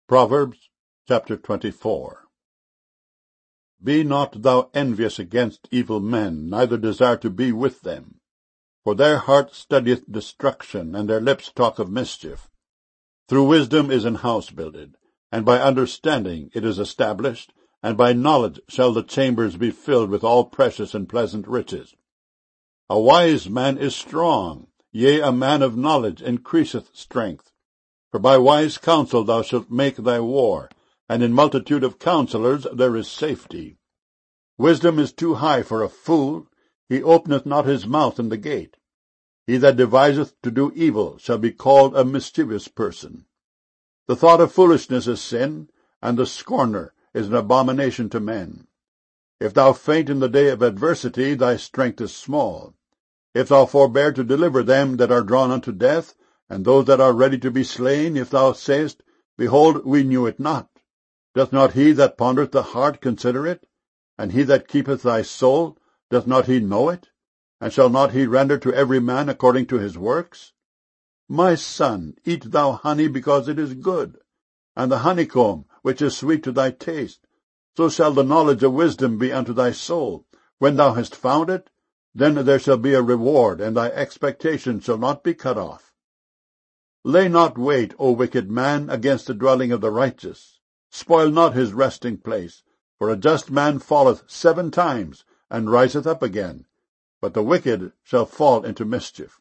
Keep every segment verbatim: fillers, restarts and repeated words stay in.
Proverbs chapter twenty-four. Be not thou envious against evil men, neither desire to be with them. For their heart studieth destruction, and their lips talk of mischief. Through wisdom is an house builded, and by understanding it is established, and by knowledge shall the chambers be filled with all precious and pleasant riches. A wise man is strong, yea, a man of knowledge increaseth strength. For by wise counsel thou shalt make thy war, and in multitude of counselors there is safety. Wisdom is too high for a fool, he openeth not his mouth in the gate. He that deviseth to do evil shall be called a mischievous person. The thought of foolishness is sin, and the scorner is an abomination to men. If thou faint in the day of adversity, thy strength is small. If thou forbear to deliver them that are drawn unto death, and those that are ready to be slain, if thou sayest, Behold, we knew it not. Doth not he that pondereth the heart consider it? And he that keepeth thy soul, doth not he know it? And shall not he render to every man according to his works? My son, eat thou honey, because it is good, and the honeycomb, which is sweet to thy taste. So shall the knowledge of wisdom be unto thy soul. When thou hast found it, then there shall be a reward, and thy expectation shall not be cut off. Lay not wait, O wicked man, against the dwelling of the righteous. Spoil not his resting place, for a just man falleth seven times, and riseth up again, but the wicked shall fall into mischief.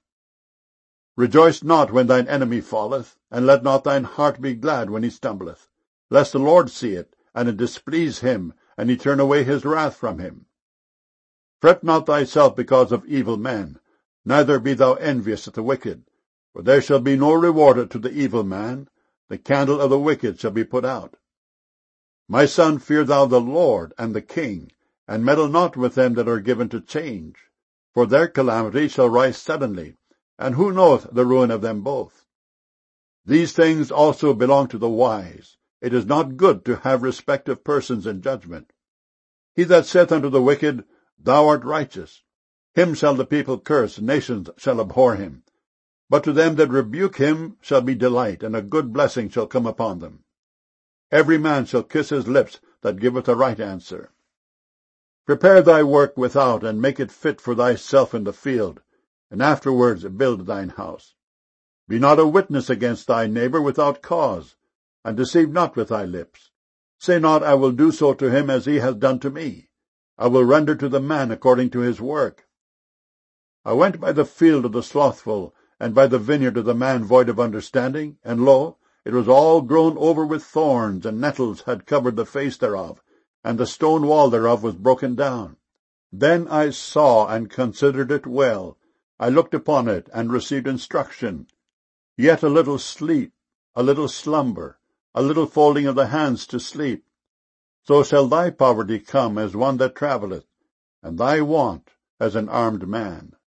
Rejoice not when thine enemy falleth, and let not thine heart be glad when he stumbleth, lest the Lord see it, and it displease him, and he turn away his wrath from him. Fret not thyself because of evil men, neither be thou envious at the wicked. For there shall be no reward to the evil man, the candle of the wicked shall be put out. My son, fear thou the Lord and the king, and meddle not with them that are given to change. For their calamity shall rise suddenly, and who knoweth the ruin of them both? These things also belong to the wise. It is not good to have respect of persons in judgment. He that saith unto the wicked, Thou art righteous, him shall the people curse, nations shall abhor him. But to them that rebuke him shall be delight, and a good blessing shall come upon them. Every man shall kiss his lips that giveth a right answer. Prepare thy work without, and make it fit for thyself in the field, and afterwards build thine house. Be not a witness against thy neighbor without cause, and deceive not with thy lips. Say not, I will do so to him as he hath done to me. I will render to the man according to his work. I went by the field of the slothful, and by the vineyard of the man void of understanding, and lo, it was all grown over with thorns, and nettles had covered the face thereof, and the stone wall thereof was broken down. Then I saw and considered it well. I looked upon it, and received instruction. Yet a little sleep, a little slumber, a little folding of the hands to sleep. So shall thy poverty come as one that travelleth, and thy want as an armed man.